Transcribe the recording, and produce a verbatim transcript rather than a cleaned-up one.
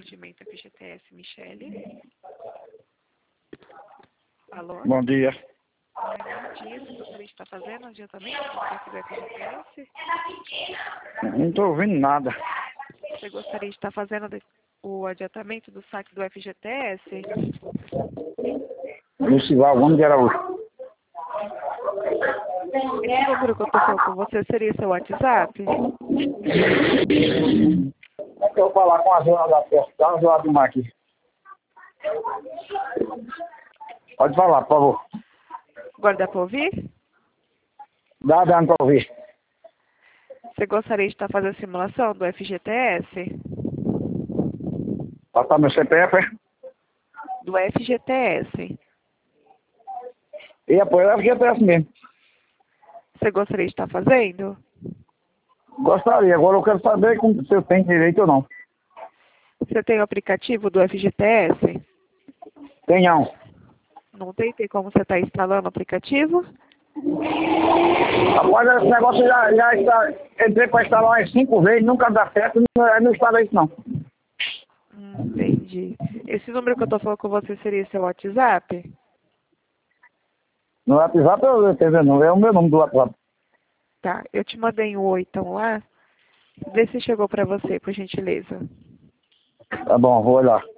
atendimento F G T S, Michele. Alô? Bom dia. Ai, bom dia, você gostaria de estar fazendo um adiantamento do saque do F G T S? Não estou ouvindo nada. Você gostaria de estar fazendo de- o adiantamento do saque do F G T S? Lucival Gomes de Araújo. Esse número que eu estou falando com você seria seu WhatsApp? É que eu vou falar com a zona da festa, dá uma zoada do mar aqui. Pode falar, por favor. Agora dá para ouvir? Dá dando para ouvir. Você gostaria de estar fazendo a simulação do F G T S? Passar meu C P F, é? Do F G T S. E apoio o F G T S mesmo. Você gostaria de estar fazendo? Gostaria, agora eu quero saber como- se eu tenho direito ou não. Você tem o aplicativo do F G T S? Tenham. Não tem? Tem como você estar instalando o aplicativo? Após esse negócio já, já está. Entrei para instalar umas cinco vezes, nunca dá certo, não, não instala isso não. Hum, entendi. Esse número que eu estou falando com você seria seu WhatsApp? No WhatsApp eu entendo, não, é o meu nome do WhatsApp. Tá, eu te mandei um oi então lá. Vê se chegou para você, por gentileza. Tá bom, vou olhar.